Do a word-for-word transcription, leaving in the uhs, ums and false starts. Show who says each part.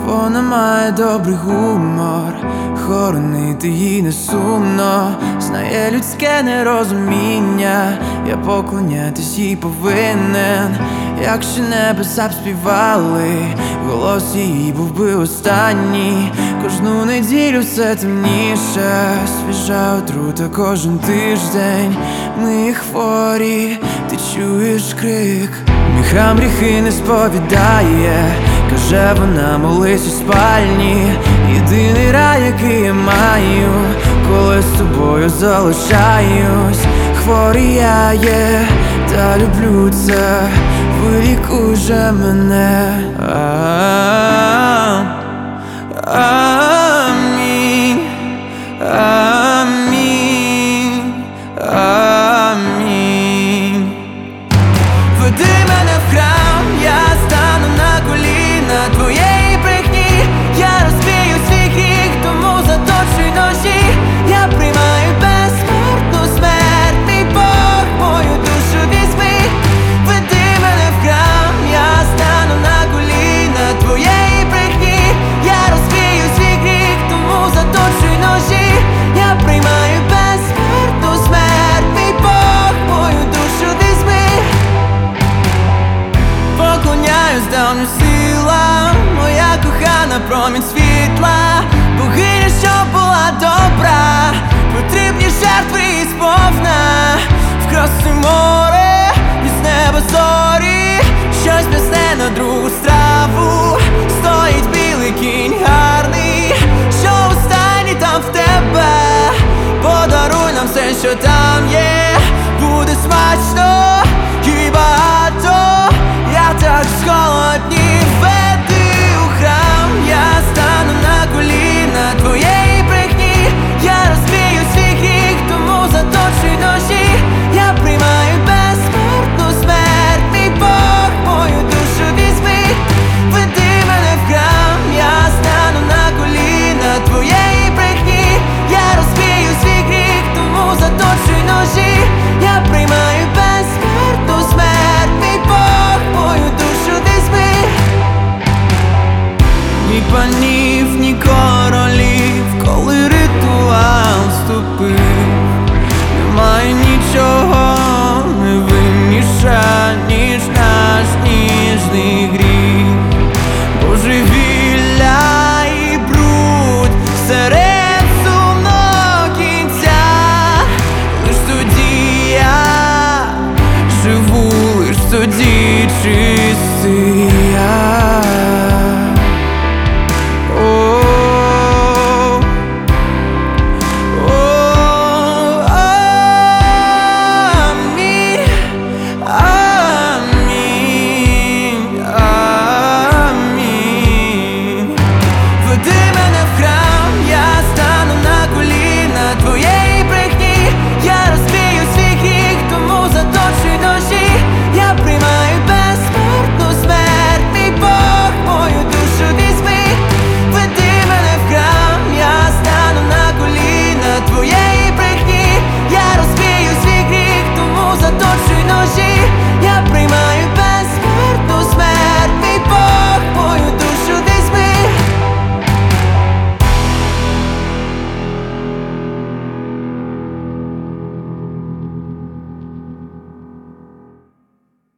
Speaker 1: Вона має добрий гумор, хоронити їй не сумно, знає людське нерозуміння, я поклонятись їй повинен. Якщо небеса б співали, голос її був би останній. Кожну неділю все темніше, свіжа отрута кожен тиждень. Ми хворі, ти чуєш крик, міхам гріхи не сповідає, каже вона, молись у спальні. Єдиний рай, який я маю, коли з тобою залишаюсь. Хворий я є, та люблю це, вилікуй же мене. Амінь, амінь, амінь. Веди мене в храм, я стану на коліна твоєї брехні. Я розкрию свій гріх, тому заточуй ножі. Я приймаю безсмертну смерть, мій Бог, мою душу візьми. Веди мене в храм, я стану на коліна твоєї брехні. Я розкрию свій гріх, тому заточуй ножі. Я приймаю безсмертну смерть, мій Бог, мою душу візьми. Поклоняюсь давнім силам, моя кохана промінь світла, богиня, що була добра, потрібні жертви і сповна. Вкроси море, і з неба зорі, щось м'ясне на другу сторону.